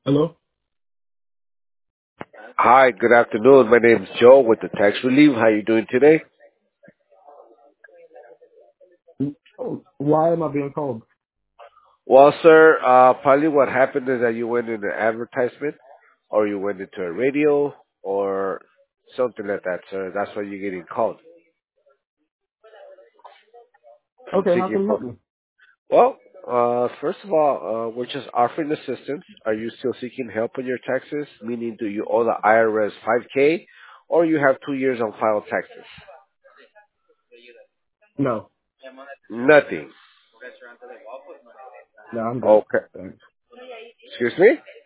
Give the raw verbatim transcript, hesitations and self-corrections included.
Hello? Hi, good afternoon. My name is Joe with the Tax Relief. How you doing today? Oh, why am I being called? Well, sir, uh, probably what happened is that you went in an advertisement or you went into a radio or something like that, sir. That's why you're getting called. I'm Okay, how seeking can you for. help me? Well, uh, first of all, uh, we're just offering assistance. Are you still seeking help on your taxes? Meaning, do you owe the I R S five K or you have two years on file taxes? No. Nothing. No, I'm good. Okay. Thanks. Excuse me?